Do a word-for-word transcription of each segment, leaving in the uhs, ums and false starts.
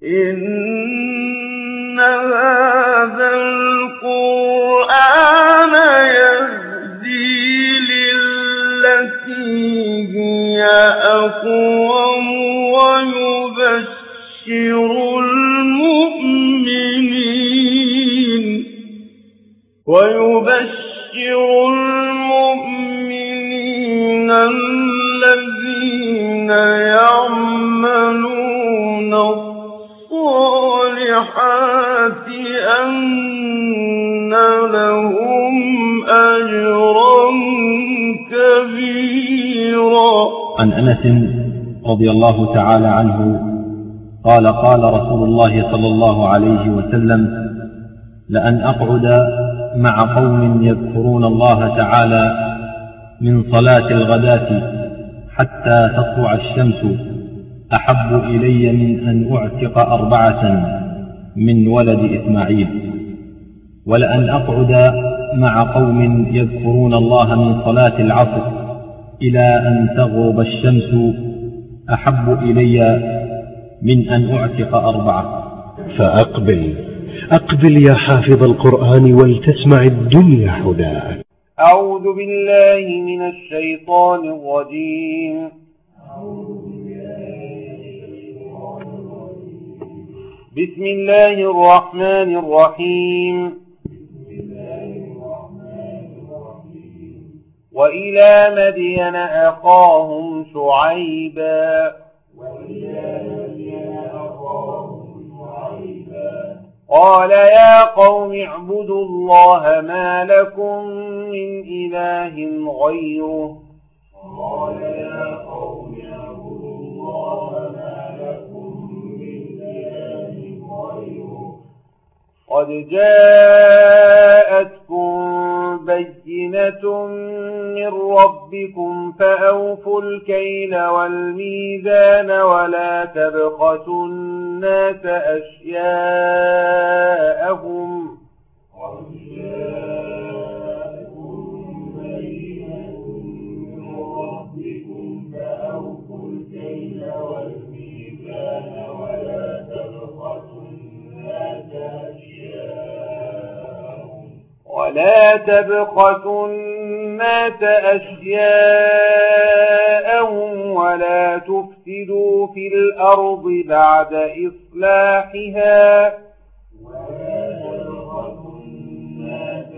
إن هذا القرآن يهدي للتي هي أقوم ويبشر المؤمنين ويبشر المؤمنين الذين يعملون الصالحات أن لهم أجرا كبيرا. عن أنس رضي الله تعالى عنه قال قال رسول الله صلى الله عليه وسلم: لأن أقعد مع قوم يذكرون الله تعالى من صلاة الغداة حتى تطلع الشمس أحب إلي من أن أعتق أربعة من ولد إسماعيل. ولأن أقعد مع قوم يذكرون الله من صلاة العصر إلى أن تغرب الشمس أحب إلي من أن أعتق أربعة. فأقبل أقبل يا حافظ القرآن ولتسمع الدنيا هداك. أعوذ بالله من الشيطان الرجيم. بسم الله الرحمن الرحيم. وإلى مدين أخاهم شعيبا قال يا قوم اعبدوا الله ما لكم من إله غيره قال يا قوم اعبدوا الله ما لكم من إله غيره قد جاءتكم بينة من ربكم فأوفوا الكيل والميزان ولا تبخسوا الناس أشياءهم قد جاءتكم بينة من ربكم فأوفوا الكيل والميزان ولا تبخسوا الناس أشياءهم ولا تبخسوا الناس أشياءهم ولا تفسدوا في الأرض بعد إصلاحها ولا تبخسوا الناس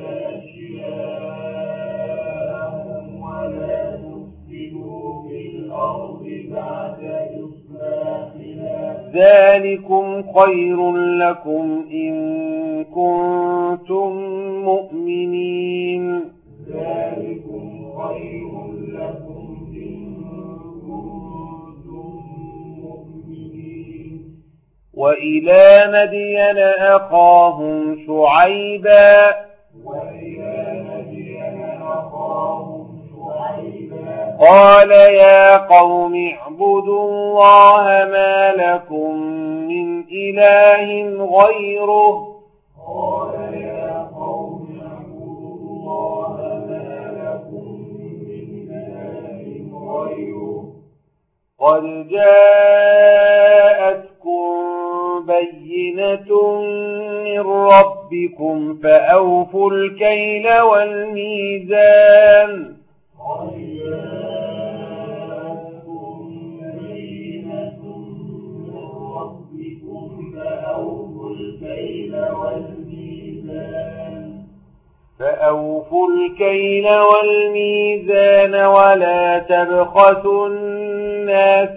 أشياءهم ولا تفسدوا في الأرض بعد إصلاحها ذلكم خير لكم إن كنتم مؤمنين ذلكم خير لكم إن كنتم مؤمنين. وإلى مدين أخاهم شعيبا وإلى مدين أخاهم شعيبا قال يا قوم اعبدوا الله ما لكم من إله غيره قال يا قوم اعبدوا الله ما لكم من إله غيره قد جاءتكم بينة من ربكم فأوفوا الكيل والميزان قد جاءتكم بينة من ربكم فأوفوا الكيل والميزان فأوفوا الكيل والميزان ولا تبخسوا الناس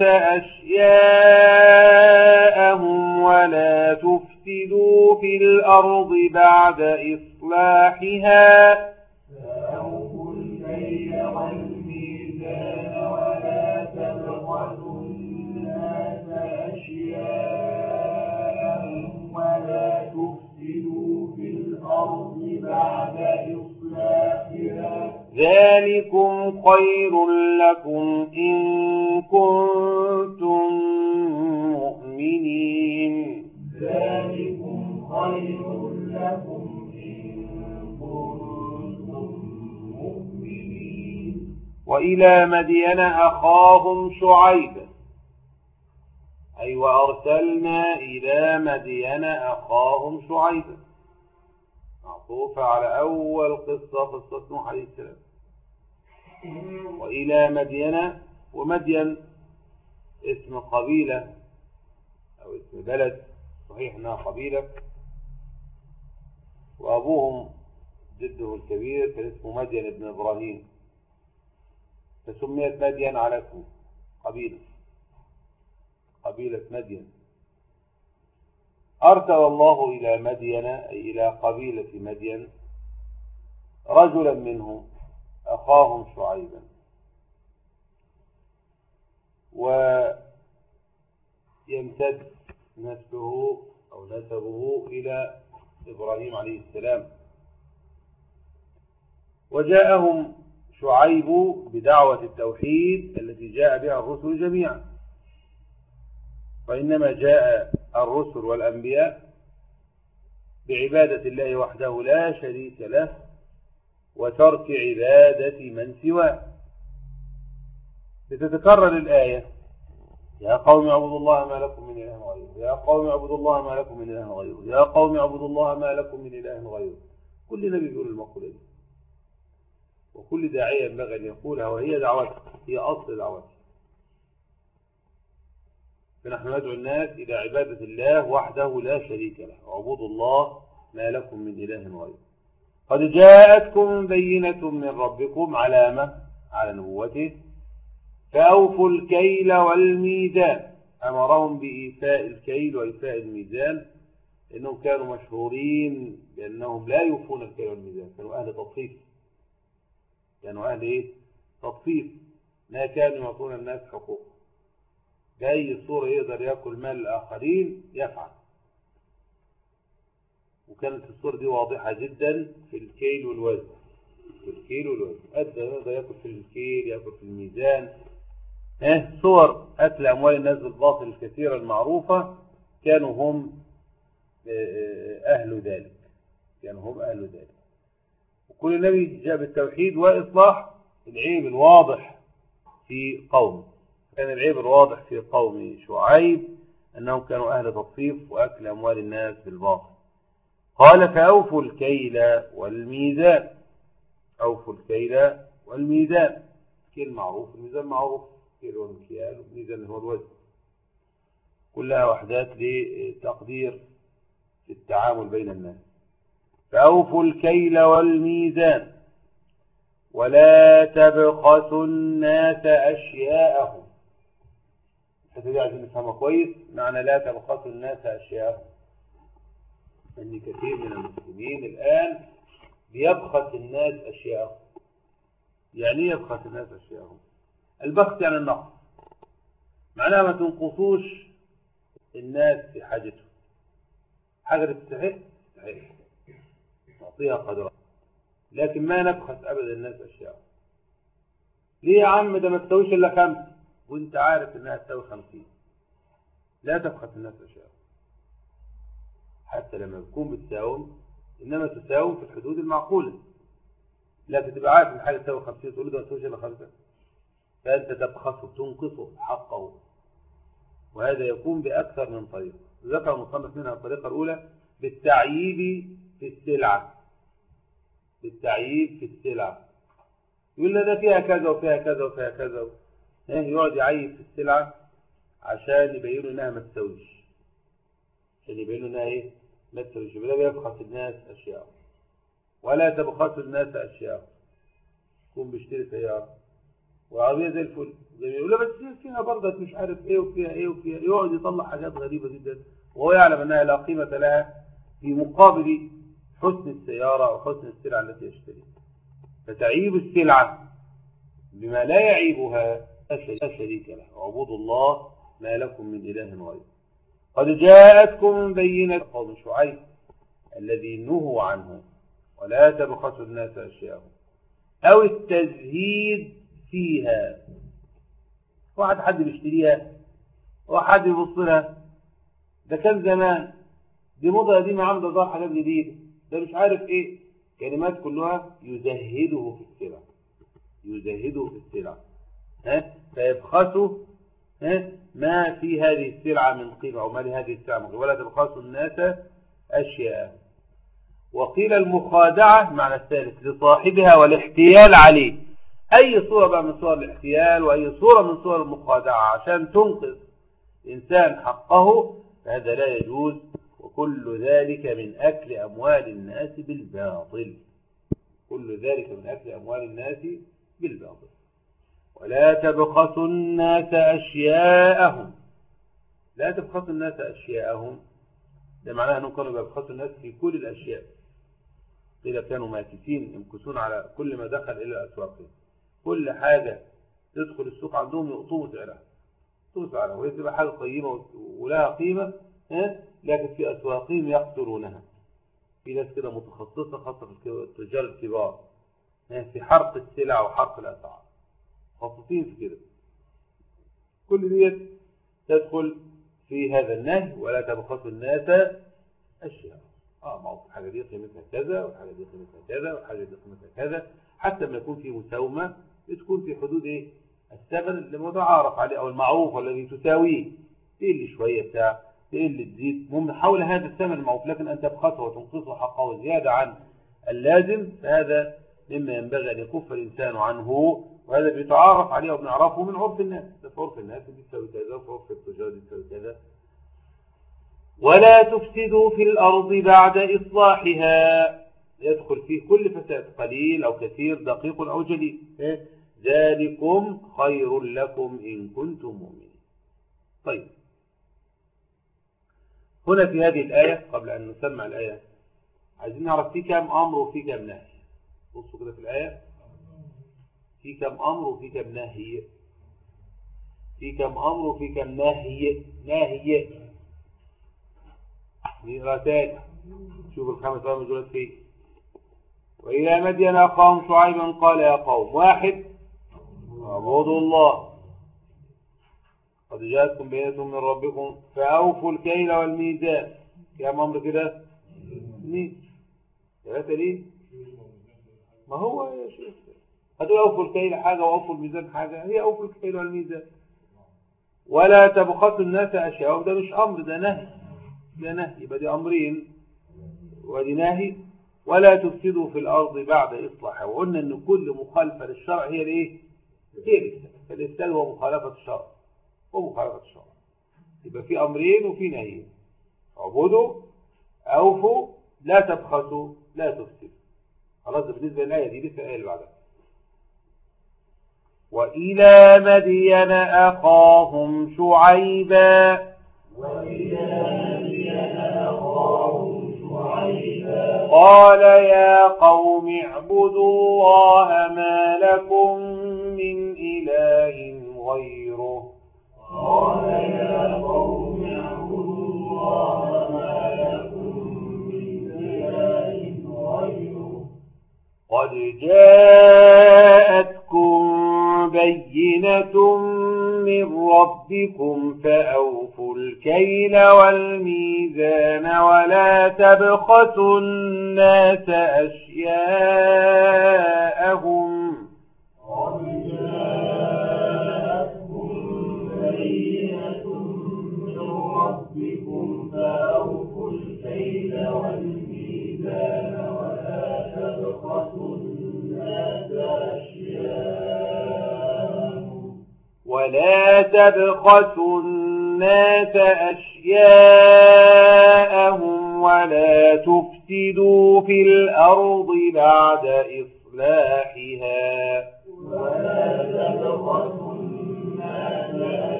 أشياءهم ولا تفسدوا في الأرض بعد إصلاحها فأوفوا الكيل والميزان ولا تبخسوا الناس أشياءهم ولا تفسدوا في الأرض بعد إصلاحها ذلكم خير لكم إن كنتم مؤمنين ذلكم خير لكم إن كنتم مؤمنين. وإلى مدين أخاهم شعيبا أي وأرسلنا إلى مدين أخاهم شعيبا، معطوفة على أول قصة قصة نوح عليه السلام. وإلى مدين، ومدين اسم قبيلة أو اسم بلد، صحيح أنها قبيلة، وأبوهم جده الكبير كان اسمه مدين ابن إبراهيم، فسميت مدين على اسمه قبيلة قبيلة مدين. أرسل الله إلى مدين أي إلى قبيلة مدين رجلا منهم أخاهم شعيبا، ويمتد نسبه أو نسبه إلى إبراهيم عليه السلام. وجاءهم شعيب بدعوة التوحيد التي جاء بها الرسل جميعا، وإنما جاء الرسل والأنبياء بعبادة الله وحده لا شريك له وترك عبادة من سواه. لتتكرر الآية: يا قوم اعبدوا الله ما لكم من إله غيره، يا قوم اعبدوا الله ما لكم من إله غيره، يا قوم اعبدوا الله ما لكم من إله غيره. كل نبي يقول المقولة دي، وكل داعية ينبغي أن يقولها، وهي دعوته، هي أصل دعوته. فنحن ندعو الناس إلى عبادة الله وحده لا شريك له، واعبدوا الله ما لكم من إله غيره. قد جاءتكم بينة من ربكم، علامة على نبوته، فأوفوا الكيل والميزان. أمرهم بإيفاء الكيل وإيفاء الميزان، لأنهم كانوا مشهورين بأنهم لا يوفون الكيل والميزان، كانوا أهل تطفيف، كانوا أهل إيه؟ تطفيف، ما كانوا يعطون الناس حقوق. بأي صورة يقدر يأكل مال الآخرين يفعل. وكانت الصورة دي واضحة جدا في الكيل والوزن، في الكيل والوزن أدى يقدر يأكل في الكيل، يأكل في الميزان. اه صور أكل أموال الناس بالباطل الكثيرة المعروفة كانوا هم أهل ذلك، كانوا هم أهل ذلك. وكل نبي جاء بالتوحيد وإصلاح العيب الواضح في قوم. كان العيب الواضح في قوم شعيب أنهم كانوا أهل تطفيف وأكل أموال الناس بالباطل. قال: فأوفوا الكيل والميزان. أوفوا الكيل والميزان، الكيل معروف، الميزان معروف، الكيل والمكيال، والميزان هو الوزن، كلها وحدات لتقدير في التعامل بين الناس. فأوفوا الكيل والميزان ولا تبخسوا الناس أشياءهم. الحته دي عايزين نفهمها كويس، معنى لا تبخسوا الناس أشياءهم أن كثير من المسلمين الآن بيبخس الناس أشياءهم. يعني ايه يبخس الناس أشياءهم؟ البخس يعني النقص، معناها ما تنقصوش الناس في حاجتهم. حاجة تستحق تستحق نعطيها قدرها، لكن ما نبخس أبدا الناس أشياءهم. ليه يا عم ده ما تسويش إلا خمسة وانت عارف انها تسوي خمسين؟ لا تبخس الناس أشياءهم، حتى لما تكون بتساوم إنما تساوم في الحدود المعقولة. لكن تبقى عارف ان حاجة تساوي خمسين تقول له ده ما تسويش إلا خمسة، فأنت تبخسه تنقصه حقه. وهذا يكون بأكثر من طريقة. ذكر المصنف منها الطريقة الأولى بالتعييب في السلعة، بالتعييب في السلعة. يقول لنا ده فيها كذا وفيها كذا وفيها كذا، يقعد يعيب في السلعة عشان يبينوا انها ما تسويش، عشان يبينوا انها ايه ما تسويش. وده بيبخس الناس اشياء. ولا تبخسوا الناس اشياء. يكون بيشتري سيارة وعربية زي الفل، يقول له بس فيها برضه مش عارف ايه وفيها ايه وفيها، يقعد يطلع حاجات غريبة جدا وهو يعلم انها لا قيمة لها في مقابل حسن السيارة وحسن السلعة التي يشتريها. فتعيب السلعة بما لا يعيبها لا شريك له، واعبدوا الله ما لكم من إله غيره. قد جاءتكم بينة قوم شعيب الذي نهوا عنه ولا تبخسوا الناس أشياءهم أو التزهيد فيها. واحد حد بيشتريها وحد يبص لها، ده كان زمان، دي موضة قديمة عاملة ظهر حاجات جديدة، ده مش عارف ايه، كلمات كلها يزهده في السلع، يزهده في السلع. ها فيبخسوا ها ما في هذه السلعة من قيمة أو ما لهذه السلعة من قيمة، ولا تبخسوا الناس أشياء. وقيل المخادعة معنى الثالث لصاحبها والاحتيال عليه، أي صورة بقى من صور الاحتيال وأي صورة من صور المخادعة عشان تنقذ إنسان حقه، فهذا لا يجوز. وكل ذلك من أكل أموال الناس بالباطل، كل ذلك من أكل أموال الناس بالباطل. ولا تبخسوا الناس أشياءهم، لا تبخسوا الناس أشياءهم، ده معناه أنهم كانوا يبخسوا الناس في كل الأشياء. قيل كانوا ماكسين يمكسون على كل ما دخل إلى الأسواق، كل حاجة تدخل السوق عندهم يقطوه سعرها، يقطوه سعرها، وهي تبقى حاجة قيمة ولها قيمة، لكن في أسواقهم يقتلونها. في ناس كده متخصصة خاصة في التجار الكبار في حرق السلع وحرق الأسعار، مخصصين في كده. كل دي تدخل في هذا النهي، ولا تبخسوا الناس أشياء. اه ما هو الحاجة دي قيمتها كذا والحاجة دي قيمتها كذا والحاجة دي قيمتها كذا، حتى ما يكون في مساومة تكون في حدود ايه الثمن المتعارف عليه او المعروف والذي تساويه، تقل شوية بتاع تقل تزيد مهم حول هذا الثمن المعروف، لكن أن تبخسه وتنقصه حقه زيادة عن اللازم، فهذا مما ينبغي أن يكف الإنسان عنه، وهذا بيتعارف عليه وبنعرفه من عرف الناس. ده في عرف الناس دي تساوي كذا، وفي عرف التجار دي تساوي كذا. ولا تفسدوا في الأرض بعد إصلاحها، يدخل فيه كل فساد قليل أو كثير، دقيق أو جليل. ذلكم خير لكم إن كنتم مؤمنين. طيب، هنا في هذه الآية قبل أن نسمع الآية عايزين نعرف في كم أمر وفي كم نهي. بصوا كده في الآية، في كم أمر وفي كم نهي، في كم أمر وفي كم نهي. نهي نقرأ تاني، شوف الخمس أمر دولت فيه. وإلى مدين أخاهم شعيبا قال يا قوم، واحد اعبدوا الله قد جاءتكم بينة من ربكم فأوفوا الكيل والميزان. كم أمر كده؟ اثنين ثلاثة. ليه؟ ما هو يا شيخ هتقول أوفوا الكيل حاجة وأوفوا الميزان حاجة، هي أوفوا الكيل والميزان. ولا تبخسوا الناس أشياء، ده مش أمر، ده نهي، ده نهي، يبقى دي أمرين ودي نهي. ولا تفسدوا في الأرض بعد إصلاحها، وقلنا أن كل مخالفة للشرع هي الإيه؟ هي الإفساد. الإفساد هو مخالفة الشرع، هو مخالفة الشرع. يبقى في أمرين وفي نهيين، اعبدوا، أوفوا، لا تبخسوا، لا تفسدوا. خلاص، ده بالنسبة للآية دي. لسه الآية اللي بعدها. وإلى مدين أخاهم شعيبا قال يا قوم اعبدوا الله ما لكم من إله غيره. قال يا قوم اعبدوا الله ما لكم من إله غيره. قد جاءتكم بينة من ربكم فأوفوا الكيل والميزان ولا تبخسوا الناس أشياءهم. قد جاءتكم بينة من ربكم فأوفوا الكيل والميزان ولا تبخسوا الناس أشياءهم. ولا تبخسوا الناس أشياءهم ولا تفسدوا في الأرض بعد إصلاحها. ولا تبخسوا الناس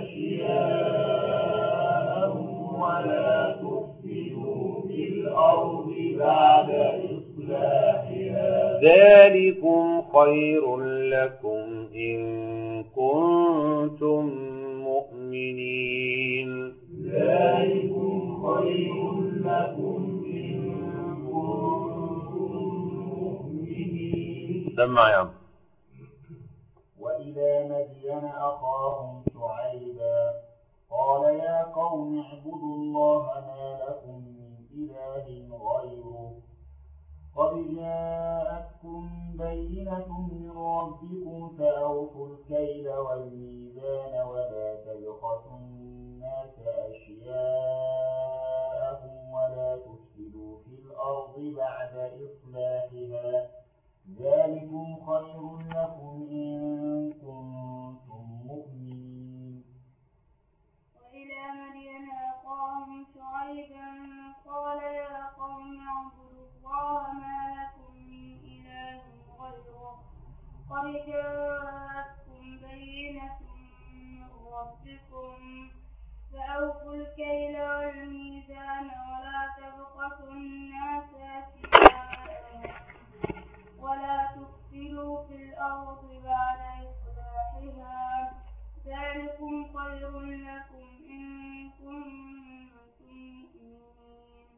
أشياءهم ولا تفسدوا في الأرض بعد إصلاحها. ذلكم خير لكم إن كنتم مؤمنين. ذلكم خير لكم إن كنتم مؤمنين. سمع يا عم. وإلى مدين أخاهم شعيبا قال يا قوم اعبدوا الله ما لكم من إله غيره. قد جاءتكم بينة من ربكم فأوفوا الكيل والميزان ولا تبخسوا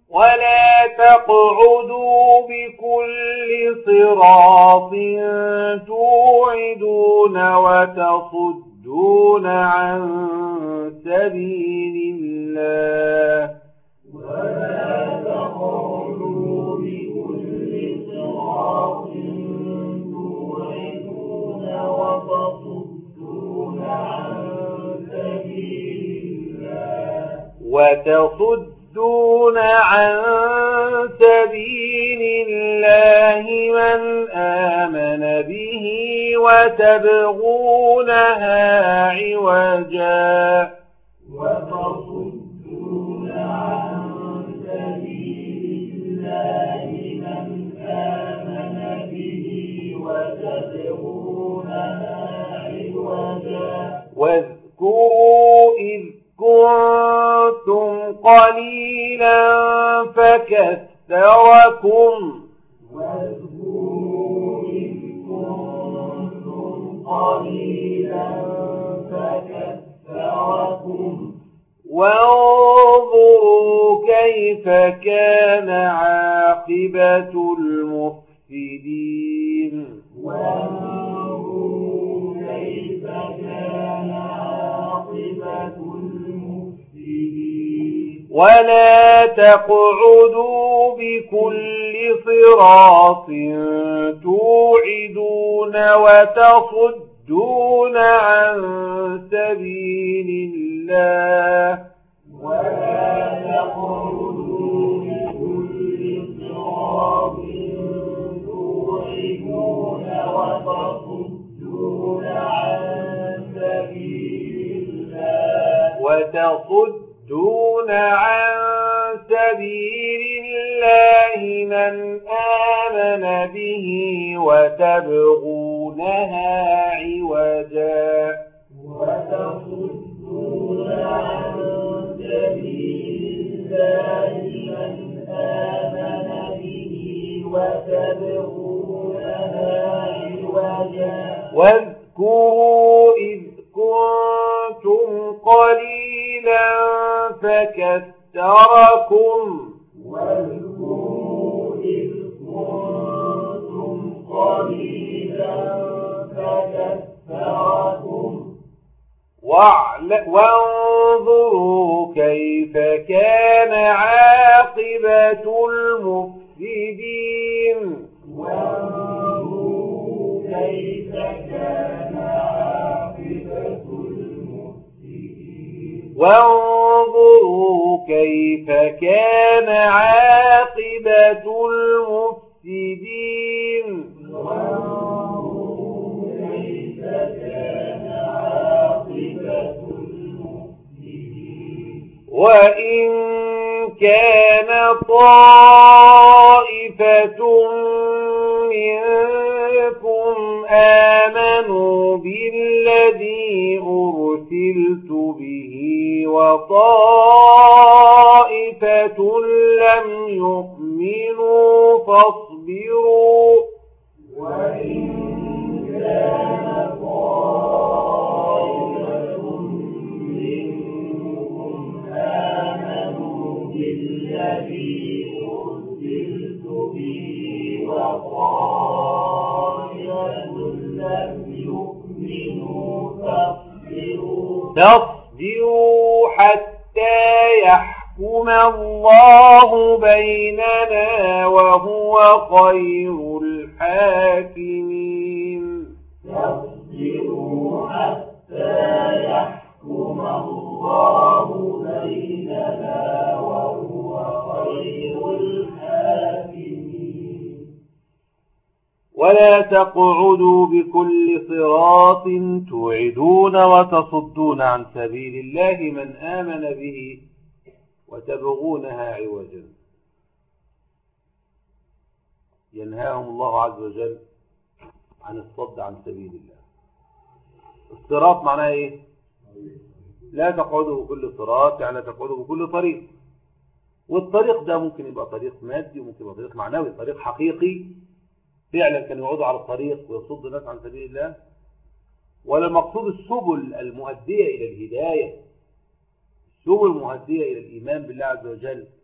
ولا تقعدوا بكل صراط توعدون وتصدون عن سبيل الله ولا تقعدوا بكل صراط توعدون وتصدون عن سبيل الله وتصدون عن سبيل الله من آمن به وتبغونها عوجا وتصدون عن سبيل الله من آمن به وتبغونها عوجا واذكروا إذ كنتم قليلا فكثركم واذكروا إذ كنتم قليلا فكثركم وانظروا كيف كان عاقبة المفسدين وانظروا كيف كان عاقبة المفسدين ولا تقعدوا بكل صراط توعدون وتصدون عن سبيل الله ولا تقعدوا بكل صراط توعدون وتصدون عن سبيل الله وتصدون عن سبيل الله من آمن به وتبغونها عوجا وتصدون عن سبيل الله من آمن به وتبغونها عوجا واذكروا إذ كنتم قليلا فكثركم واذكروا إذ كنتم قليلا فكثركم وانظروا كيف كان عاقبة المفسدين وانظروا كيف كان عاقبة المفسدين وانظروا كيف كان عاقبة المفسدين وانظروا كيف كان عاقبة المفسدين وإن كان طائفة منكم آمنوا بالذي أرسلت به وطائفة لم يؤمنوا فاصبروا وإن كان طائفة منكم آمنوا بالذي أرسلت به وطائفة لم يؤمنوا فاصبروا تصبروا حتى يحكم الله بيننا وهو خير الحاكمين تصبروا حتى يحكم الله بيننا وهو خير الحاكمين ولا تقعدوا بكل صراط توعدون وتصدون عن سبيل الله من آمن به وتبغونها عوجا ينهاهم الله عز وجل عن الصد عن سبيل الله. الصراط معناه ايه؟ لا تقعدوا بكل صراط يعني لا تقعدوا بكل طريق، والطريق ده ممكن يبقى طريق مادي وممكن يبقى طريق معنوي، طريق حقيقي فعلا كانوا يقعدوا على الطريق ويصد الناس عن سبيل الله، ولا المقصود السبل المؤدية إلى الهداية، السبل المؤدية إلى الإيمان بالله عز وجل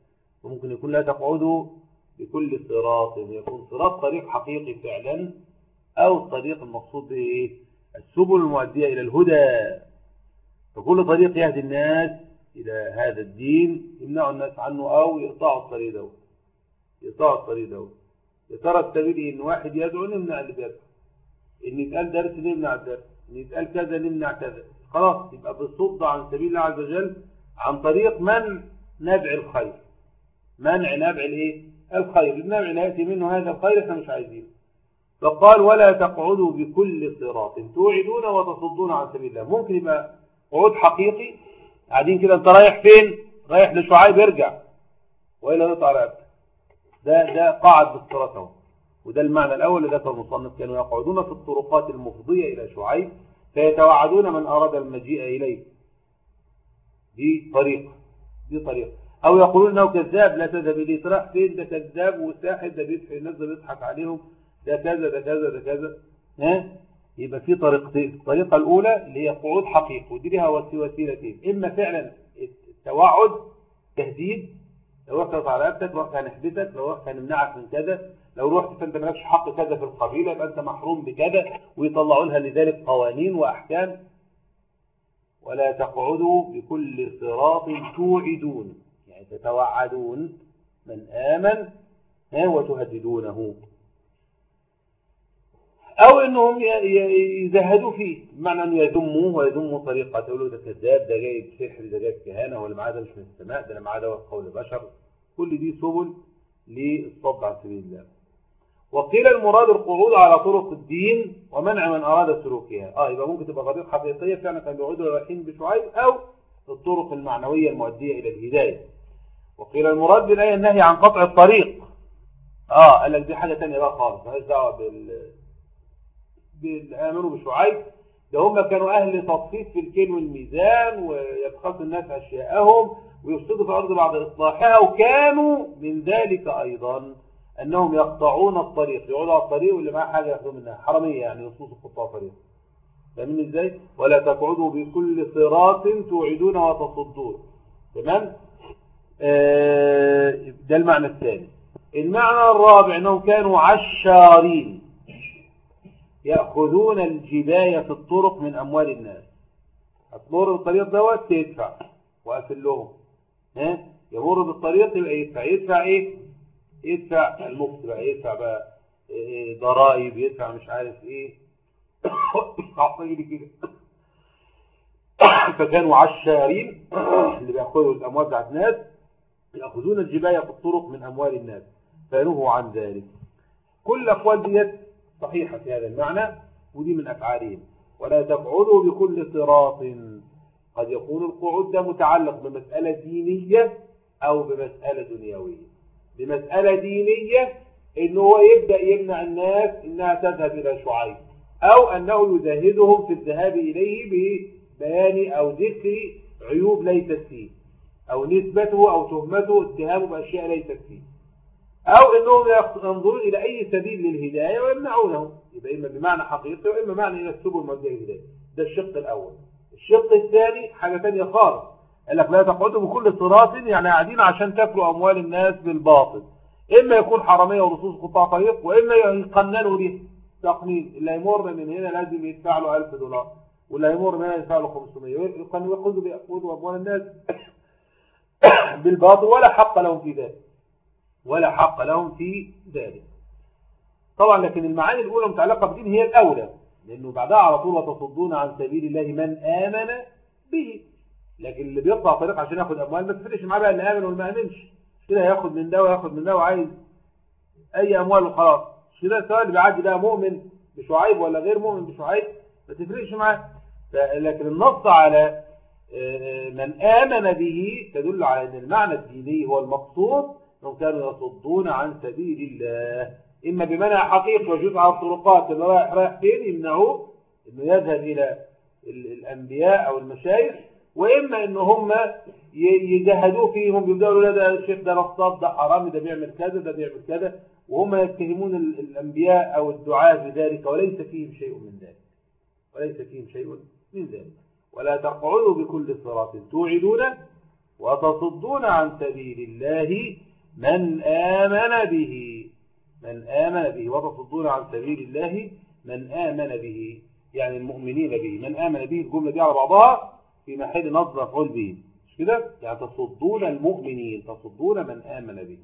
وممكن يكون لا تقعدوا بكل صراط، يكون صراط طريق حقيقي فعلا، أو الطريق المقصود به إيه؟ السبل المؤدية إلى الهدى. فكل طريق يهدي الناس إلى هذا الدين يمنع الناس عنه أو يقطعوا الطريق ده يقطعوا الطريق ده. يا ترى السبيل إن واحد يدعو نمنع اللي بيدعو، إن يتقال درس نمنع الدرس، إن يتقال كذا نمنع كذا. خلاص يبقى بالصد عن سبيل الله عز وجل عن طريق منع نبع الخير، منع نبع الايه الخير، النبع لا يأتي منه هذا الخير احنا مش عايزينه. فقال ولا تقعدوا بكل صراط توعدون وتصدون عن سبيل الله. ممكن يبقى قعود حقيقي قاعدين كده، انت رايح فين؟ رايح لشعيب، ارجع وإلا نطع رقبتك. ده ده قاعد بالصراط اهو. وده المعنى الأول اللي ذكر المصنف، كانوا يقعدون في الطرقات المفضية إلى شعيب فيتوعدون من أراد المجيء إليه. دي طريقة دي طريقة أو يقولون أنه كذاب لا تذهب إليه، تروح فين؟ ده كذاب وساحر، ده بيضحك الناس، ده بيضحك عليهم، ده كذا ده كذا ده كذا. ها يبقى في طريقتين. الطريقة الأولى اللي هي قعود حقيقي، ودي لها وسيلتين، إما فعلا التوعد تهديد، لو رحت على رقبتك، لو رحت هنحبسك، لو رحت هنمنعك من كذا، لو رحت فانت مالكش حق كذا في القبيله يبقى انت محروم بكذا، ويطلعوا لها لذلك قوانين واحكام. ولا تقعدوا بكل صراط توعدون، يعني تتوعدون من آمن وتهددونه، او انهم يزهدوا فيه، بمعنى ان يذموه ويذموا طريقه، يقولوا ده كذاب، ده جايب سحر، ده جايب كهانه، ولا معاه ده مش من السماء، ده معاه ده قول بشر. كل دي سبل للصد عن سبيل الله. وقيل المراد القعود على طرق الدين ومنع من أراد سلوكها. اه يبقى ممكن تبقى طريق حقيقية فعلا كان بيعودوا رايحين بشعيب، أو الطرق المعنوية المؤدية إلى الهداية. وقيل المراد بالآية النهي عن قطع الطريق. اه قال لك دي حاجة تانية بقى خالص، مالهاش دعوة بال بالآمنوا بشعيب. ده هم كانوا أهل تصفيف في الكيل والميزان، ويبخسوا الناس أشياءهم، ويفسدوا في الأرض بعد إصلاحها. وكانوا من ذلك أيضا أنهم يقطعون الطريق، يقعدوا على الطريق واللي معاه حاجة يأخذوا منها، حرامية يعني، يصوص قطاع طريق. فاهمين إزاي؟ ولا تقعدوا بكل صراط توعدون وتصدون. تمام؟ آه ده المعنى الثاني. المعنى الرابع أنهم كانوا عشارين، يأخذون الجباية في الطرق من أموال الناس. هتمر بالطريق دوت تدفع وأقفل لهم، ها يمر بالطريق يبقى يدفع. يدفع إيه؟ يدفع المفت بقى، يدفع بقى إيه ضرائب، يدفع مش عارف إيه عطيلي كده. فكانوا عشارين اللي بيأخذوا الأموال بتاعت الناس، يأخذون الجباية في الطرق من أموال الناس فنهوا عن ذلك. كل الأقوال ديت صحيحة في هذا المعنى، ودي من أفعالهم. ولا تقعدوا بكل صراط. قد يكون القعود ده متعلق بمسألة دينية أو بمسألة دنيوية. بمسألة دينية إنه هو يبدأ يمنع الناس إنها تذهب إلى شعيب، أو أنه يزهدهم في الذهاب إليه ببيان أو ذكر عيوب ليست فيه، أو نسبته أو تهمته اتهامه بأشياء ليست فيه، أو أنهم ينظرون إلى أي سبيل للهداية ويمنعونه. يبقى إما بمعنى حقيقي وإما معنى إلى السبل المؤدية للهداية. ده الشق الأول. الشق الثاني حاجة ثانية خالص، قال لك لا تقعدوا بكل صراط، يعني قاعدين عشان تاكلوا أموال الناس بالباطل. إما يكون حرامية ولصوص قطاع طريق، وإما يقننوا به تقنين. اللي يمر من هنا لازم يدفع له ألف دولار، واللي يمر من هنا يدفع له خمسمية، يقننوا يأخذوا بيأخذوا أموال الناس بالباطل، ولا حق لهم في ذلك ولا حق لهم في ذلك طبعا. لكن المعاني الأولى متعلقة بدين هي الأولى، لأنه بعدها على طول وتصدون عن سبيل الله من آمن به. لكن اللي بيقطع طريق عشان ياخد أموال ما تفرقش معاه بقى اللي آمن والما آمنش، كده ياخد من ده وياخد من ده وعايز أي أموال وخلاص. كده سواء اللي بيعدي ده مؤمن بشعيب ولا غير مؤمن بشعيب ما تفرقش معاه. لكن النص على من آمن به تدل على أن المعنى الديني هو المقصود، أنهم كانوا يصدون عن سبيل الله، إما بمنع حقيقي وجود على الطرقات اللي رايح رايح فين يمنعوه إنه يذهب إلى الأنبياء أو المشايخ، وإما إن هم يجهدوا فيهم، يبدأوا لا ده الشيخ ده نصاب، ده حرامي، ده بيعمل كذا، ده بيعمل كذا، وهم يتهمون الأنبياء أو الدعاة بذلك، وليس فيهم شيء من ذلك وليس فيهم شيء من ذلك. ولا تقعدوا بكل صراط توعدون وتصدون عن سبيل الله من آمن به من آمن به وتصدون عن سبيل الله من آمن به يعني المؤمنين به. من آمن به الجملة دي على بعضها في محل نصب مفعول به مش كده؟ يعني تصدون المؤمنين تصدون من آمن به.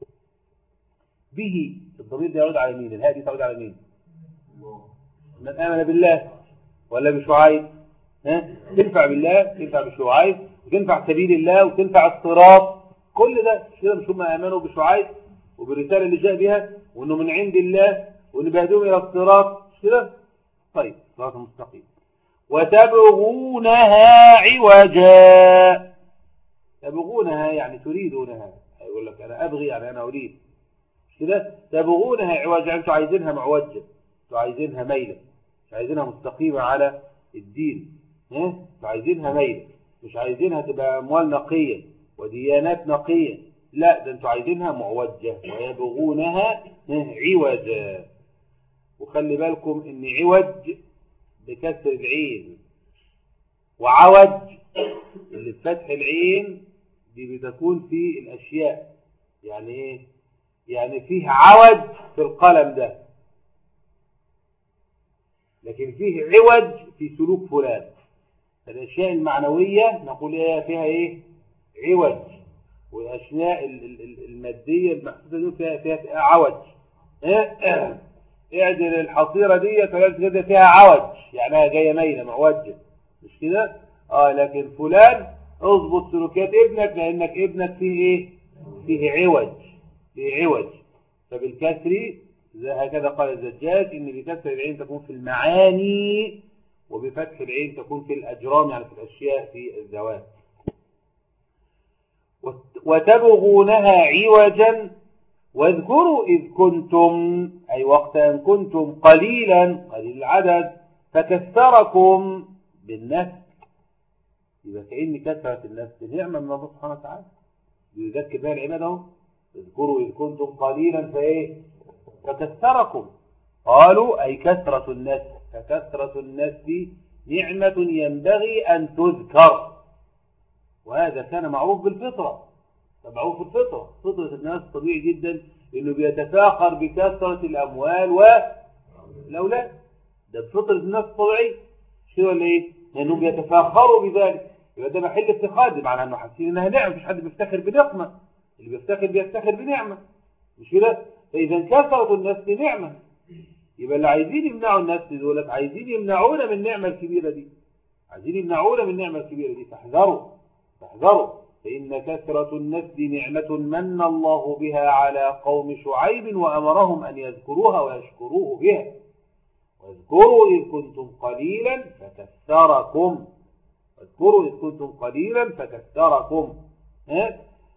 به الضمير ده يعود على مين؟ الهاء دي تعود على مين؟ من آمن بالله ولا بشعيب؟ ها تنفع بالله تنفع بشعيب وتنفع سبيل الله وتنفع الصراط كل ده مش كده؟ مش هم آمنوا بشعيب وبالرسالة اللي جاء بها وانه من عند الله وانه بيهديهم الى الصراط مش كده؟ طيب صراط مستقيم. وتبغونها عوجا تبغونها يعني تريدونها يقول لك انا ابغي يعني انا اريد مش كده؟ تبغونها عوجا انتوا عايزينها معوجه انتوا عايزينها ميله مش عايزينها مستقيمه على الدين ها انتوا عايزينها ميله مش عايزينها تبقى اموال نقيه وديانات نقيه لا ده انتوا عايزينها معوجه ويبغونها عوجا. وخلي بالكم ان عوج بكسر العين وعوج اللي بفتح العين دي بتكون في الاشياء يعني ايه يعني فيه عوج في القلم ده لكن فيه عوج في سلوك فلان. الاشياء المعنويه نقول ايه فيها ايه عوج والاشياء الماديه المحسوسه دي فيها فيها عوج. اعدل الحصيره دي كده فيها عوج يعني جايه مايله معوجه مش كده؟ اه لكن فلان اضبط سلوكيات ابنك لانك ابنك فيه ايه فيه عوج فيه عوج. فبالكسر هكذا قال الزجاج ان بكسر العين تكون في المعاني وبفتح العين تكون في الاجرام يعني في الاشياء في الذوات. وتبغونها عوجا واذكروا إذ كنتم أي وقت أن كنتم قليلا قليل العدد فكثركم بالنفس. إذا كأن كثرة النفس نعمة من الله سبحانه وتعالى يذكر بها العباد. اذكروا إذ كنتم قليلا فإيه فكثركم قالوا أي كثرة النفس فكثرة النفس نعمة ينبغي أن تذكر وهذا كان معروف بالفطرة معروف الفطرة فطرة الناس طبيعي جدا انه بيتفاخر بكثرة الاموال والاولاد ده بفطرة الناس طبيعي شو ولا ايه لانهم بيتفاخروا بذلك يبقى ده محل افتخار معناه انه حاسين انها نعمه مفيش حد بيفتخر بنقمه اللي بيفتخر بيفتخر بنعمه مش كده؟ فاذا كثرة الناس نعمه يبقى اللي عايزين يمنعوا الناس دول عايزين يمنعونا من النعمه الكبيره دي عايزين يمنعونا من النعمه الكبيره دي فاحذروا فاحذروا فإن كثرة النفس نعمة من الله بها على قوم شعيب وأمرهم أن يذكروها ويشكروه بها. واذكروا إذ كنتم قليلا فكثركم واذكروا إذ كنتم قليلا فكثركم ها؟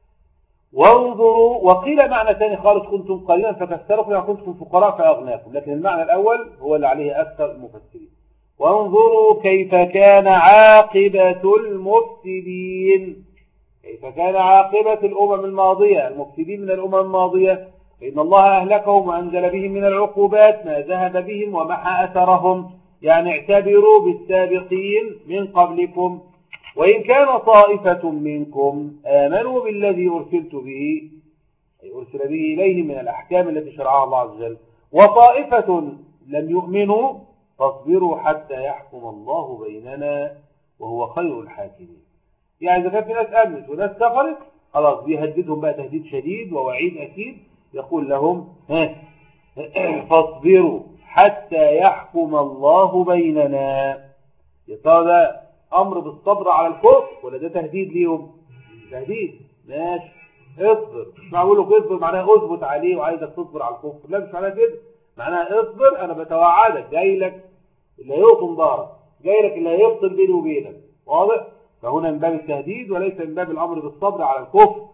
وانظروا وقيل معنى ثاني خالص كنتم قليلا فكثركم يعني كنتم فقراء فأغناكم لكن المعنى الأول هو اللي عليه أكثر المفسرين. وانظروا كيف كان عاقبة المفسدين كيف كان عاقبة الأمم الماضية المفسدين من الأمم الماضية فإن الله أهلكهم وأنزل بهم من العقوبات ما ذهب بهم ومحى أثرهم يعني اعتبروا بالسابقين من قبلكم وإن كان طائفة منكم آمنوا بالذي أرسلت به أي أرسل به إليهم من الأحكام التي شرعها الله عز وجل وطائفة لم يؤمنوا فاصبروا حتى يحكم الله بيننا وهو خير الحاكمين. يعني إذا كان في ناس آمنت وناس كفرت خلاص بيهددهم بقى تهديد شديد ووعيد أكيد يقول لهم ها فاصبروا حتى يحكم الله بيننا. يا ترى ده أمر بالصبر على الكفر ولا ده تهديد ليهم؟ تهديد ماشي اصبر مش معقول لك اصبر معناها اثبت عليه وعايزك تصبر على الكفر لا مش معناها كده معناها اصبر أنا بتوعدك جاي لك اللي هيقطم ضهرك جاي لك اللي هيفصل بيني وبينك واضح؟ فهنا من باب التهديد وليس من باب الأمر بالصبر على الكفر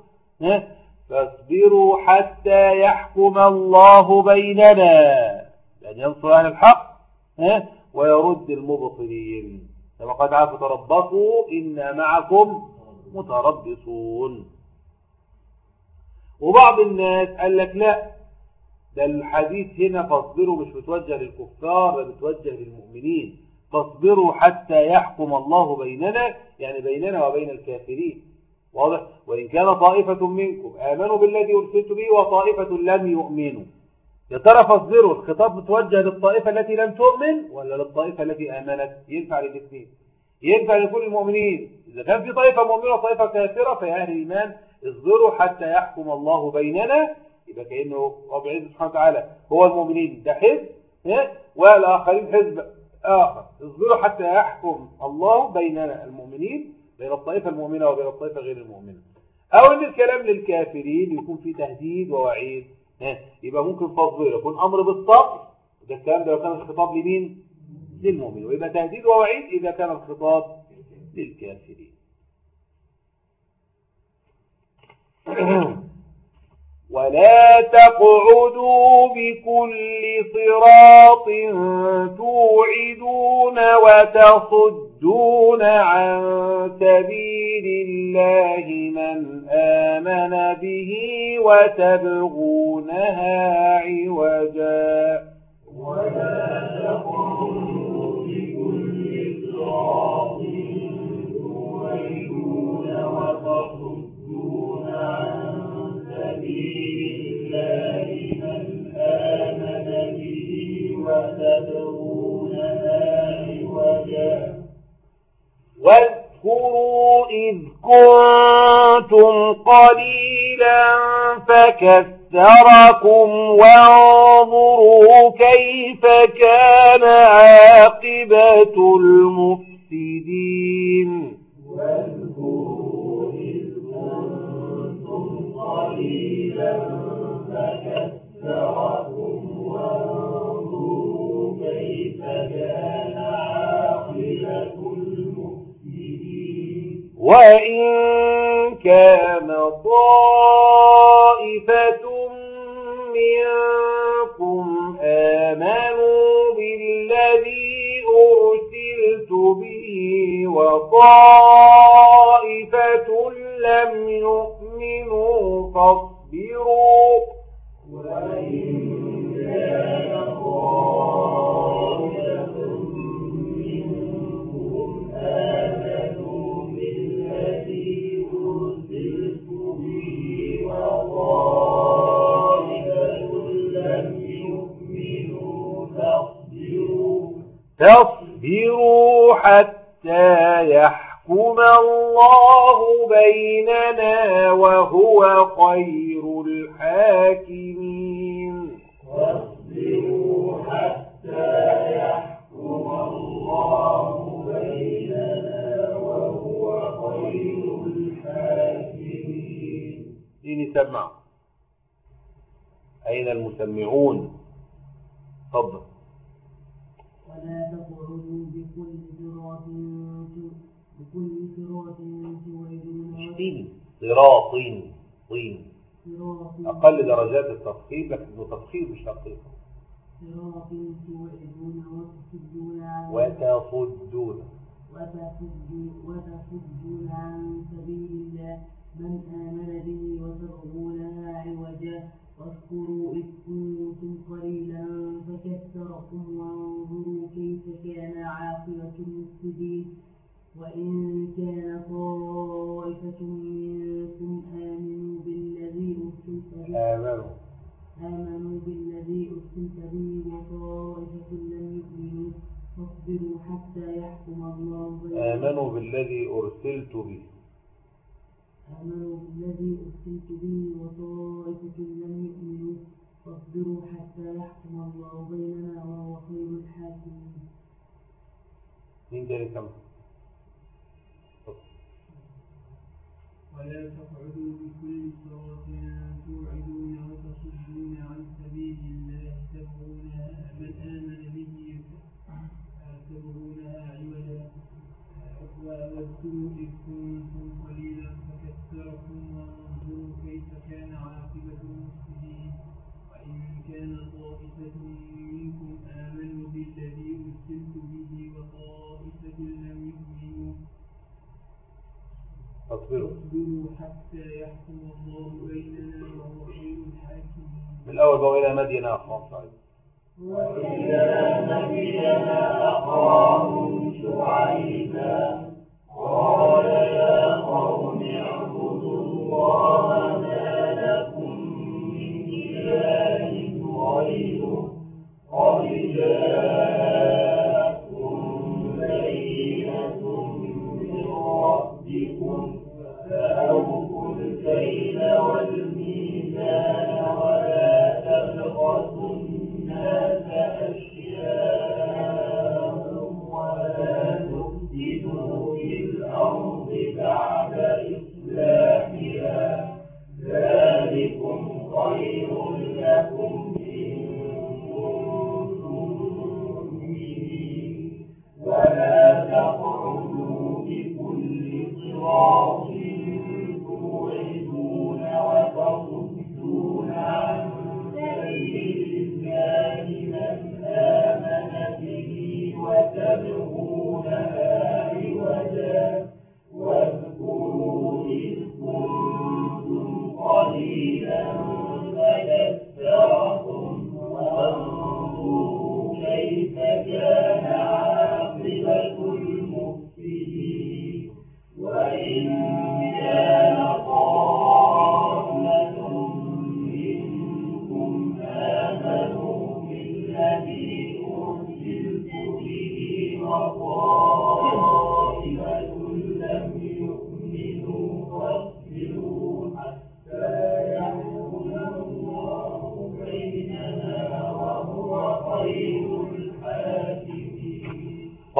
فاصبروا حتى يحكم الله بيننا لأن ينصر أهل الحق ويرد المبطلين كما قد عارف تربصوا إنا معكم متربصون. وبعض الناس قال لك لا ده الحديث هنا فاصبروا مش متوجه للكفار بل متوجه للمؤمنين فاصبروا حتى يحكم الله بيننا يعني بيننا وبين الكافرين واضح؟ وإن كان طائفة منكم آمنوا بالذي أرسلت به وطائفة لم يؤمنوا، يا ترى فاصبروا، الخطاب متوجه للطائفة التي لم تؤمن ولا للطائفة التي آمنت؟ ينفع للاثنين، ينفع لكل المؤمنين. إذا كان في طائفة مؤمنة وطائفة كافرة فيا أهل الإيمان اصبروا حتى يحكم الله بيننا، يبقى كأنه رب العزة سبحانه وتعالى هو المؤمنين ده حزب والآخرين حزب آخر. اصبروا حتى يحكم الله بيننا المؤمنين، بين الطائفة المؤمنة وبين الطائفة غير المؤمنة. أو إن الكلام للكافرين يكون فيه تهديد ووعيد، يبقى ممكن فاصبر يكون أمر بالصبر، ده الكلام ده لو كان الخطاب لمين؟ للمؤمن، ويبقى تهديد ووعيد إذا كان الخطاب للكافرين. ولا تقعدوا بكل صراط توعدون وتصدون عن سبيل الله من آمن به وتبغونها عوجا. ولا تقعدوا بكل صراط توعدون وتصدون عن سبيل الله من آمن به وتبغونها عوجا. واذكروا إذ كنتم قليلا فكثركم وانظروا كيف كان عاقبة المفسدين. واذكروا إذ كنتم قليلا فكثركم وانظروا كيف كان عاقبة المفسدين. وإن كان طائفة منكم آمنوا بالذي أرسلت به وطائفة لم يؤمنوا فاصبروا. وإن كان طائفة منكم آمنوا بالذي أرسلت به وطائفة لم يؤمنوا فاصبروا. تصبروا حتى يحكم الله بيننا وهو خير الحاكمين. واصبروا حتى يحكم الله بيننا وهو خير الحاكمين. ديني سمع. أين المسمعون؟ تفضل. ولا تقعدوا بكل صراط بكل صراط توعدون طين صراط طين صراط أقل درجات التفخيم، لكنه تفخيم مش تفخيم. صراط توعدون وتصدون عن وتصدون وتصدون وتصدون عن سبيل الله من آمن به وتبغونها عوجا. واذكروا إذ كنتم قليلا فكثركم وانظروا كيف كان عاقبة المفسدين. وإن كان طائفة منكم آمنوا بالذي أرسلت به آمنوا آمنوا بالذي أرسلت به وطائفة لم يؤمنوا فاصبروا حتى يحكم الله بيننا. آمنوا بالذي أرسلت به آمنوا بالذي أرسلت به وطائفة لم يؤمنوا فاصبروا حتى يحكم الله بيننا وهو خير الحاكمين. مين تاني كم؟ ولا تقعدوا بكل صراط توعدون وتصدون عن سبيل الله تبغونها من آمن به تبغونها عوجا. واذكروا إذ كنتم قليلا فكثركم وانظروا كيف كان عاقبة المفسدين. وإن كان طائفة منكم آمنوا بالذي أرسلت به وطائفة لم يؤمنوا فاصبروا حتى يحكم الله بيننا وهو خير الحاكمين. من الأول بقى إلى مدينة أخاهم شعيب. وإلى مدين أخاهم شعيبا قال يا قوم اعبدوا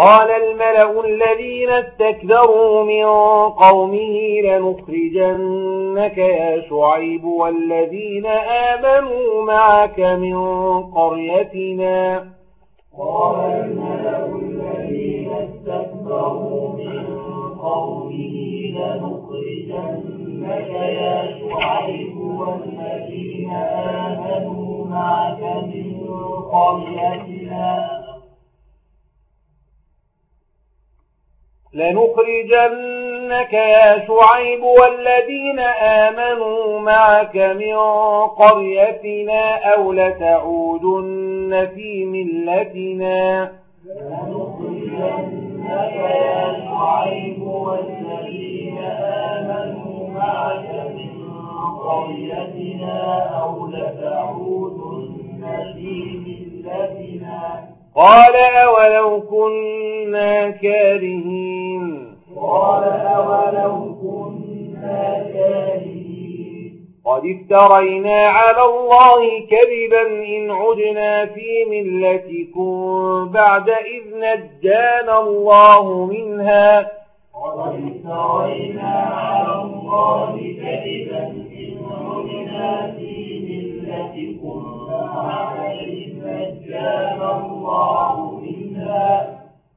قال الملأ الذين استكبروا من قومه لنخرجنك يا شعيب والذين آمنوا معك من قريتنا. قال الملأ الذين استكبروا من قومه لنخرجنك يا شعيب والذين آمنوا معك من قريتنا لنخرجنك يا شعيب والذين آمنوا معك من قريتنا أو لتعودن في ملتنا. لنخرجنك يا شعيب والذين آمنوا معك من قريتنا أو لتعودن في ملتنا. قال أولو كنا كارهين قال أولو كنا كارهين قد افترينا على الله كذبا إن عدنا في ملتكم بعد إذ نجانا الله منها. قد افترينا على الله كذبا إن عدنا في ملتكم بعد إذ نجانا الله منها.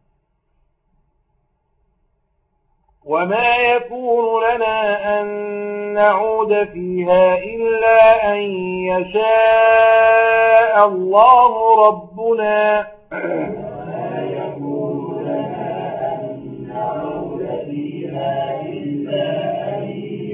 وما يكون لنا أن نعود فيها إلا أن يشاء الله ربنا. وما يكون لنا أن نعود فيها إلا أن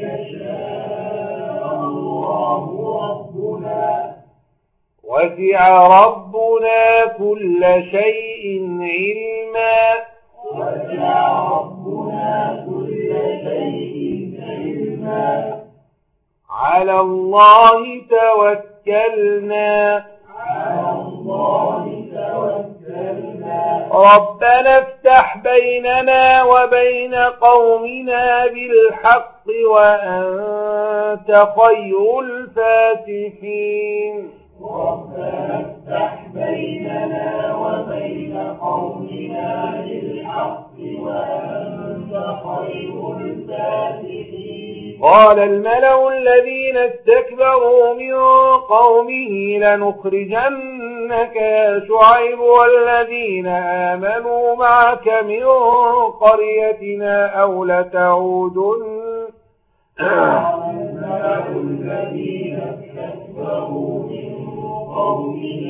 يشاء الله ربنا. وسع ربنا كل شيء علما. وسع ربنا كل شيء علما. على الله توكلنا. على الله توكلنا. ربنا افتح بيننا وبين قومنا بالحق وأنت خير الفاتحين. ربنا افتح بيننا وبين قومنا بالحق وأنت خير الفاتحين. قال الملأ الذين استكبروا من قومه لنخرجنك يا شعيب والذين آمنوا معك من قريتنا أو لتعودن. قال الملأ الذين استكبروا من قومه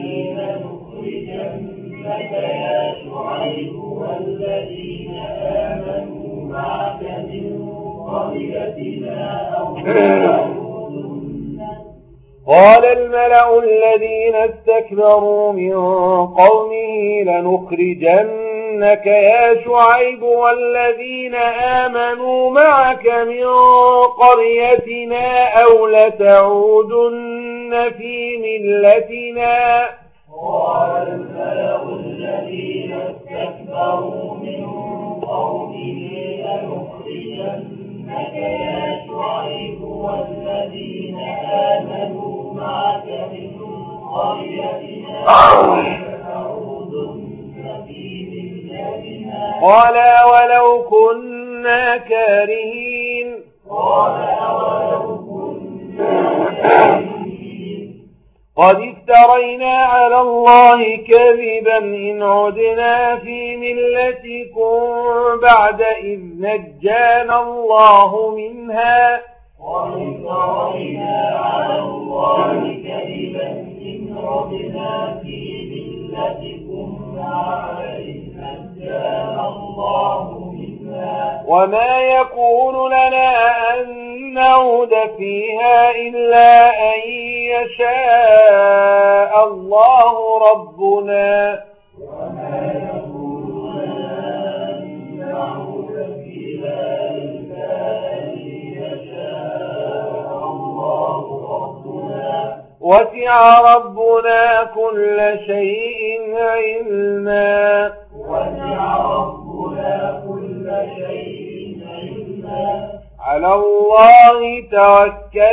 لنخرجنك يا شعيب والذين آمنوا معك من قريتنا أو لتعودن. قال الملأ الذين استكبروا من قومه لنخرجنك يا شعيب والذين آمنوا معك من قريتنا أو لتعودن في ملتنا. قال الملأ الذين استكبروا من قومه لنخرجنك يا شعيب والذين آمنوا معك من قريتنا أو لتعودن في ملتنا. قال ولو كنا كارهين. قال أولو كنا كارهين. قد افترينا على الله كذبا إن عدنا في ملتكم بعد إذ نجانا الله منها. قد افترينا على الله كذبا إن عدنا في ملتكم بعد إذ نجانا الله منها. وما يكون لنا أن نعود فيها إلا أن يشاء الله ربنا. وما يكون لنا أن نعود فيها إلا أن يشاء الله ربنا. وسع ربنا كل شيء علما. وسع ربنا كل شيء علما. على الله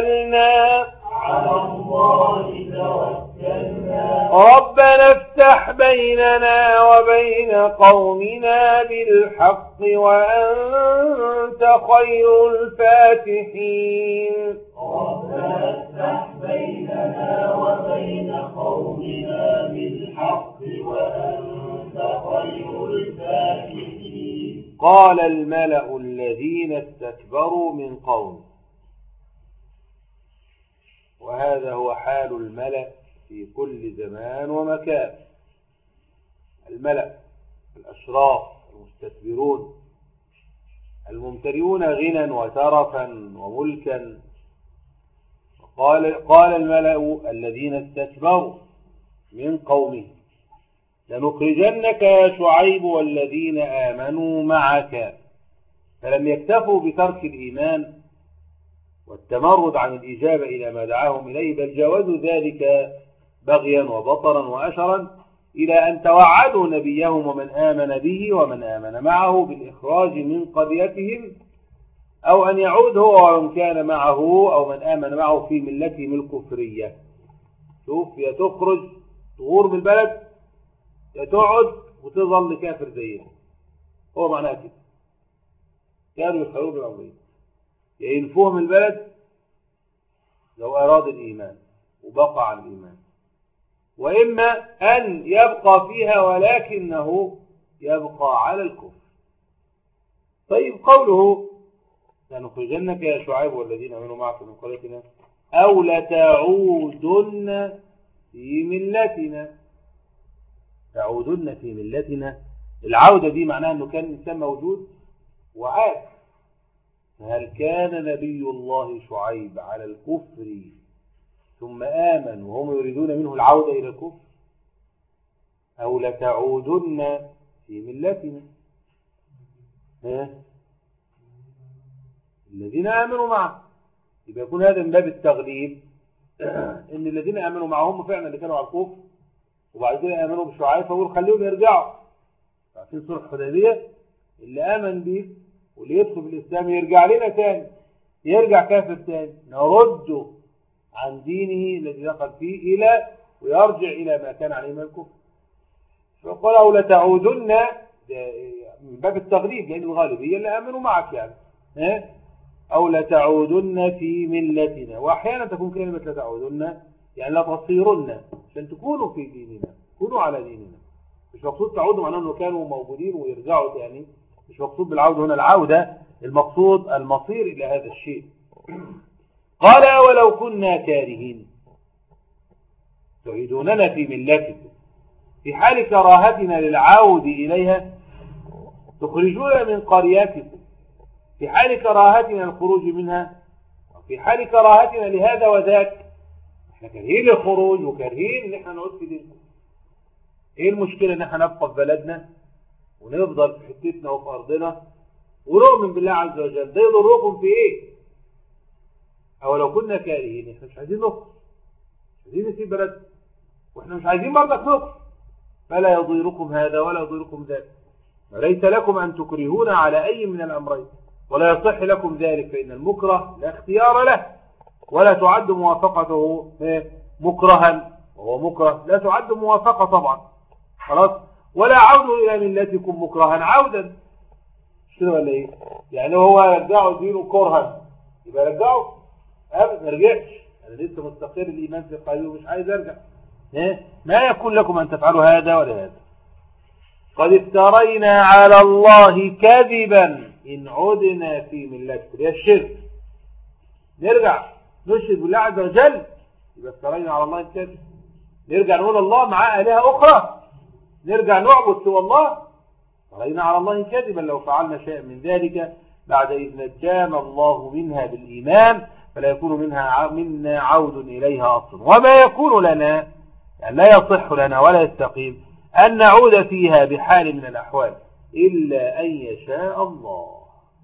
توكلنا. على الله توكلنا. ربنا افتح بيننا وبين قومنا بالحق وأنت خير الفاتحين ربنا افتح بيننا وبين قومنا بالحق وأنت خير الفاتحين. قال الملأ الذين استكبروا من قومه، وهذا هو حال الملأ في كل زمان ومكان. الملأ الأشراف المستكبرون الممتلئون غنى وترفا وملكا. قال, قال الملأ الذين استكبروا من قومه لنخرجنك يا شعيب والذين آمنوا معك. فلم يكتفوا بترك الإيمان والتمرد عن الإجابة إلى ما دعاهم إليه، بل جاوزوا ذلك بغيا وبطرا وأشرا إلى أن توعدوا نبيهم ومن آمن به ومن آمن معه بالإخراج من قريتهم، أو أن يعود هو ومن كان معه أو من آمن معه في ملتهم الكفرية. شوف، يا تخرج تغور من البلد يا تقعد وتظل كافر زيهم. هو معناه كده، كانوا يخرجوا من الأمرين، يا ينفوه من البلد لو أراد الإيمان وبقى على الإيمان، وإما أن يبقى فيها ولكنه يبقى على الكفر. طيب، قوله لنخرجنك يا شعيب والذين آمنوا معك من قريتنا أو لتعودن في ملتنا. تعودن في ملتنا، العودة دي معناها أنه كان الإنسان موجود وعاد. هل كان نبي الله شعيب على الكفر ثم آمن وهم يريدون منه العودة إلى الكفر؟ أو لتعودن في ملتنا. ها؟ الذين آمنوا معه، يبقى يكون هذا من باب التغليب، إن الذين آمنوا معهم فعلا اللي كانوا على الكفر وبعد كده آمنوا بشعيب، فقول خليهم يرجعوا. عارفين صلح الحديبية؟ اللي آمن به واللي يدخل في الإسلام يرجع لنا تاني، يرجع كافر تاني، نرده عن دينه الذي دخل فيه إلى ويرجع إلى ما كان عليه من الكفر. فقال أو لتعودن من باب التغليب، لأن الغالبية اللي آمنوا معك يعني. ها؟ أو لتعودن في ملتنا. وأحيانا تكون كلمة لتعودن يعني لا تصيرن، عشان تكونوا في ديننا، تكونوا على ديننا. مش مقصود تعودوا معناه أنه كانوا موجودين ويرجعوا يعني، مش مقصود بالعودة هنا العودة، المقصود المصير إلى هذا الشيء. قال ولو كنا كارهين تعيدوننا في ملتكم في حال كراهتنا للعود إليها، تخرجون من قرياتكم في حال كراهتنا الخروج منها، في حال كراهتنا لهذا وذاك. احنا كارهين الخروج وكارهين ان احنا نعود في دينكم. ايه المشكلة ان احنا نبقى في بلدنا ونفضل في حتتنا وفي ارضنا ونؤمن بالله عز وجل؟ ده يضركم في ايه؟ او لو كنا كارهين، احنا مش عايزين نخرج، مش عايزين نسيب بلدنا، واحنا مش عايزين برضك نخرج، فلا يضيركم هذا ولا يضيركم ذاك. وليس لكم ان تكرهون على اي من الامرين، ولا يصح لكم ذلك، فان المكره لا اختيار له، ولا تعد موافقته مكرها، وهو مكره لا تعد موافقة طبعا. خلاص، ولا عودوا إلى ملتكم مكرها عودا. مش كده ولا إيه؟ يعني هو رجعوا دينه كرها، يبقى رجعوا أبدا ما رجعش، أنا لسه مستقر الإيمان في قلبي ومش عايز أرجع. ما يكون لكم أن تفعلوا هذا ولا هذا. قد افترينا على الله كذبا إن عدنا في ملتكم. هي الشرك، نرجع نشرك بالله عز وجل، يبقى افترينا على الله الكذب. نرجع نقول الله مع آلهة أخرى، نرجع نعبد سوى الله، افترينا على الله كذبا لو فعلنا شيئا من ذلك بعد إذ نجانا الله منها بالإيمان، فلا يكون منها منا عود إليها أصلا. وما يكون لنا، يعني لا يصح لنا ولا يستقيم أن نعود فيها بحال من الأحوال إلا أن يشاء الله.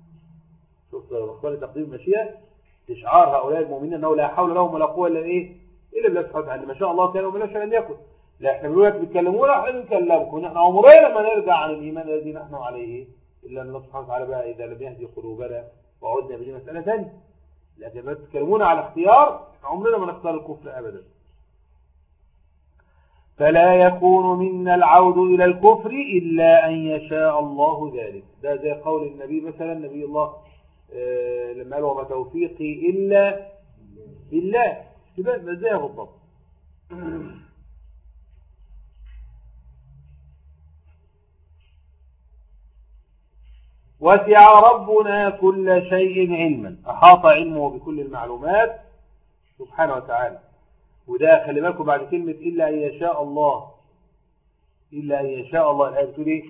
شوف أخواني تقديم المشيئة، استشعار هؤلاء المؤمنين أنه لا حول لهم ولا قوة إلا إيه؟ إلا بالله سبحانه وتعالى. ما شاء الله كان وما لا شاء أن يكن. لا إحنا بنقول لك بيتكلمونا، إحنا بنكلمكم، نحن عمرنا ما نرجع عن الإيمان الذي نحن عليه إلا أن الله سبحانه وتعالى بقى إذا لم يهدي قلوبنا وعدنا بدي مسألة ثانية. لكن ما تتكلمونا على اختيار، إحنا عمرنا ما نختار الكفر أبدا. فلا يكون منا العود إلى الكفر إلا أن يشاء الله ذلك. ده زي قول النبي مثلا نبي الله آه لما قال وما توفيقي إلا بالله، كده زي بالضبط. وسع ربنا كل شيء علما، أحاط علمه بكل المعلومات سبحانه وتعالى. وده خلي بالكم بعد كلمة إلا أن يشاء الله، إلا أن يشاء الله الآية بتقول إيه؟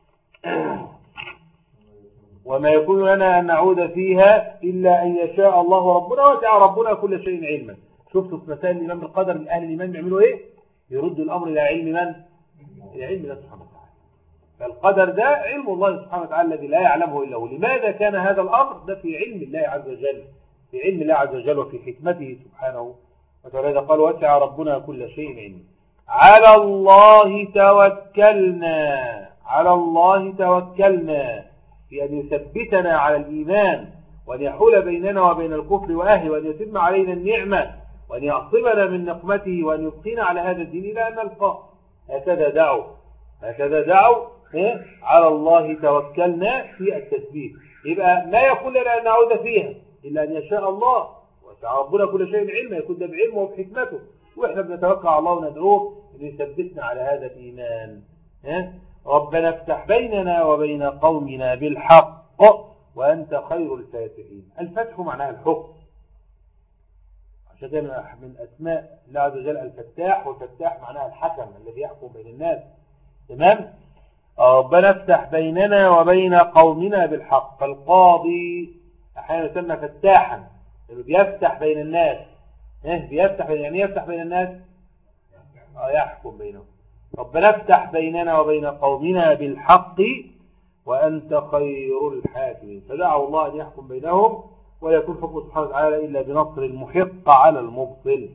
وما يكون لنا أن نعود فيها إلا أن يشاء الله ربنا وسع ربنا كل شيء علما. شفتوا في مسائل الإيمان بالقدر أهل الإيمان بيعملوا إيه؟ يردوا الأمر إلى علم من؟ إلى علم الله سبحانه وتعالى. فالقدر ده علم الله سبحانه وتعالى الذي لا يعلمه إلا هو. لماذا كان هذا الأمر؟ ده في علم الله عز وجل، في علم الله عز وجل وفي حكمته سبحانه وتعالى. قال وسع ربنا كل شيء علما. على الله توكلنا، على الله توكلنا في أن يثبتنا على الإيمان وأن يحول بيننا وبين الكفر وأهله وأن يتم علينا النعمة وأن يعصمنا من نقمته وأن يبقينا على هذا الدين إلى أن نلقاه. هكذا دعوا هكذا دعوا على الله توكلنا في التثبيت. يبقى ما يكون لنا أن نعود فيها إلا أن يشاء الله، وسع ربنا كل شيء علما، يكون ده بعلمه وبحكمته، وإحنا بنتوكل على الله وندعوه أن يثبتنا على هذا الإيمان. ربنا افتح بيننا وبين قومنا بالحق وأنت خير الفاتحين. الفتح معناها الحكم، عشان كده من أسماء الله عز وجل الفتاح، والفتاح معناها الحكم الذي يحكم بين الناس. تمام؟ ربنا افتح بيننا وبين قومنا بالحق. فالقاضي أحيانا يسمى فتاحا، لأنه بيفتح بين الناس. إيه بيفتح بين يعني يفتح بين الناس؟ آه يحكم بينهم. ربنا افتح بيننا وبين قومنا بالحق وأنت خير الحاكمين. فدعوا الله أن يحكم بينهم ولا يكون حكم سبحانه وتعالى إلا بنصر المحق على المبطل.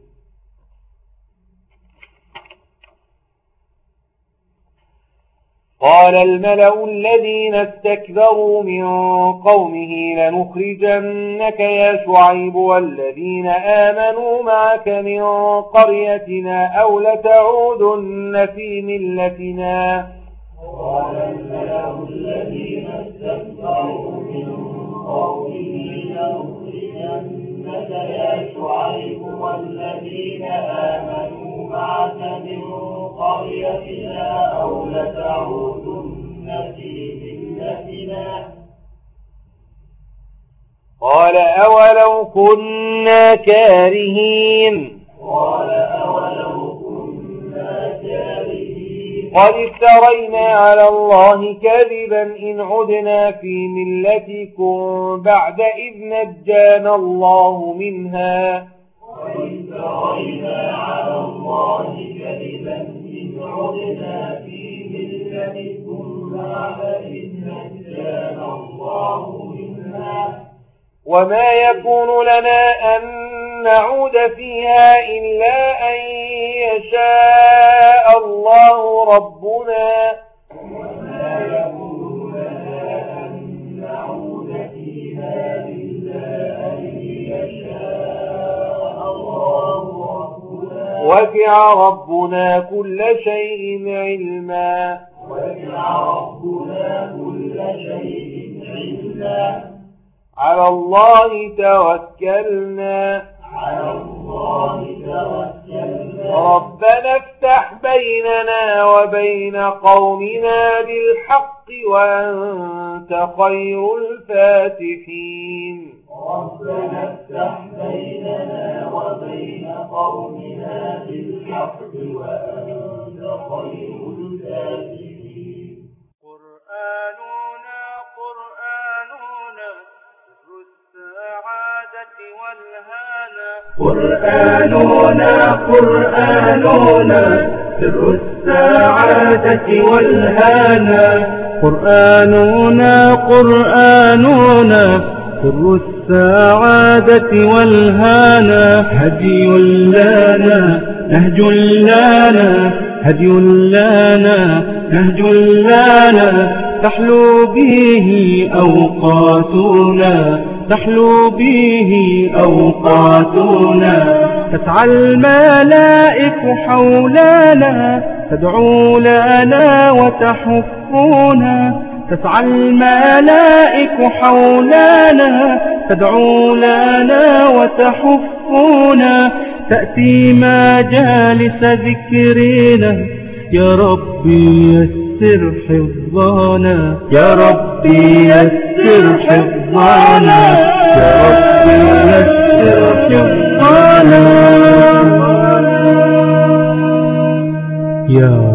قال الملأ الذين استكبروا من قومه لنخرجنك يا شعيب والذين آمنوا معك من قريتنا أو لتعودن في ملتنا. قال الملأ الذين استكبروا من قومه لنخرجنك يا شعيب والذين آمنوا معك من قريتنا أو لتعودن في ملتنا. قال أولو كنا كارهين. قال أولو كنا كارهين. قد افترينا على الله كذبا إن عدنا في ملتكم بعد إذ نجانا الله منها. قد افترينا على الله كذبا إن عدنا في ملتكم بعد إذ نجانا الله منها. وما يكون لنا أن نعود فيها إلا أن يشاء الله ربنا. وما يكون لنا أن نعود فيها إلا أن يشاء الله ربنا. وسع ربنا كل شيء علما. وسع ربنا كل شيء علما. على الله توكلنا. على الله توكلنا. ربنا افتح بيننا وبين قومنا بالحق وأنت خير الفاتحين. ربنا افتح بيننا وبين قومنا بالحق وأنت خير الفاتحين. قرآننا قرآننا سر السعادة والهانا. قرآننا قرآننا سر السعادة والهانا. قرآننا قرآننا سر السعادة والهانا. هدي لنا نهج لنا هدي لنا نهج لنا تحلو به أوقاتنا تحلو به أوقاتنا تسعى الملائك حولنا تدعو لنا وتحفنا تسعى الملائك حولنا تدعو لنا وتحفنا تأتي مجالس ذكرنا يا ربي يسر حفظنا يا ربي يسر حفظنا يا ربي يسر حفظنا يا